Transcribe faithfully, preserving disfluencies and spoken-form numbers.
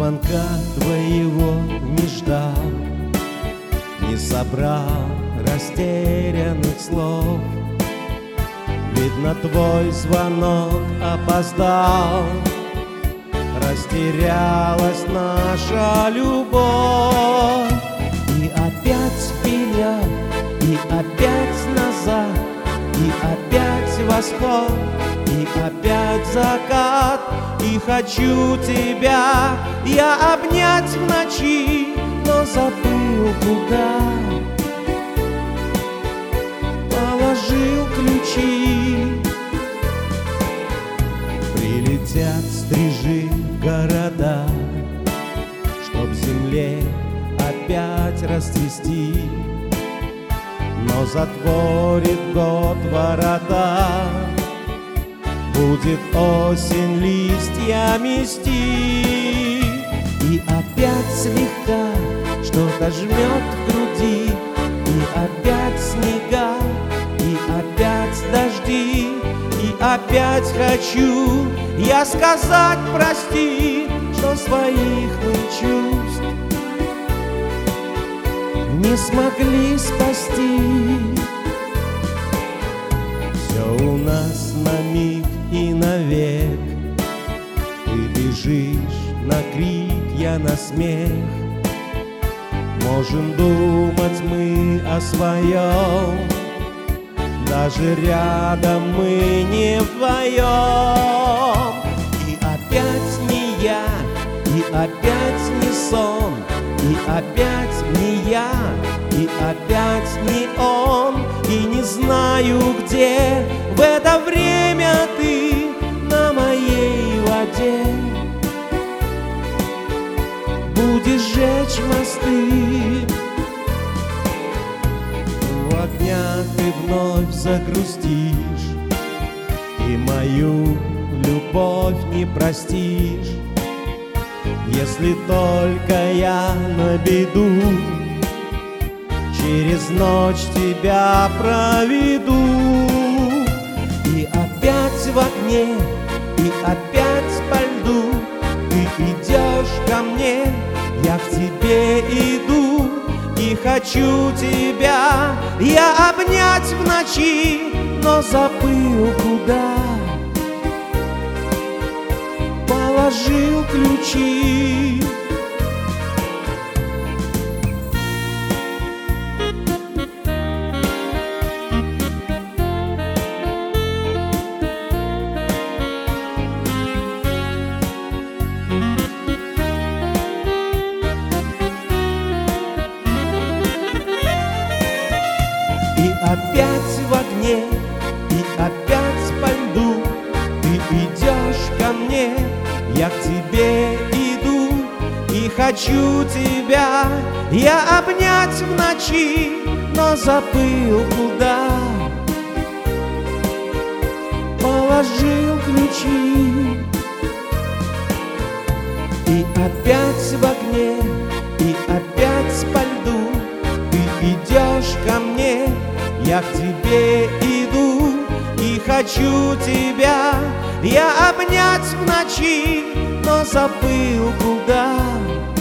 звонка твоего не ждал, не собрал растерянных слов. Видно, твой звонок опоздал, растерялась наша любовь. И опять вперед, и опять назад, и опять восход, и опять закат. И хочу тебя я обнять в ночи, но забыл куда. Положил ключи. Прилетят стрижи в города, чтоб земле опять расцвести. Но затворит год ворота, будет осень листья мести. И опять слегка что-то жмет в груди, и опять снега, и опять дожди. И опять хочу я сказать прости, что своих мы чувств не смогли спасти. Все у нас на миг и навек. Ты бежишь на крик, я на смех. Можем думать мы о своем, даже рядом мы не вдвоем. И опять не я, и опять не сон, и опять не я, и опять не он. И не знаю, где в это время ты на моей воде будешь жечь мосты. В огнях ты вновь загрустишь, и мою любовь не простишь. Если только я на беду через ночь тебя проведу. И опять в огне, и опять по льду ты идешь ко мне, я к тебе иду. И хочу тебя я обнять в ночи, но забыл куда. Положил ключи. И опять в огне, и опять по льду ты идешь ко мне, я к тебе иду. И хочу тебя я обнять в ночи, но забыл куда. Положил ключи. И опять в огне, и опять по льду ты идешь ко мне, я к тебе иду. И хочу тебя я обнять в ночи, но забыл куда.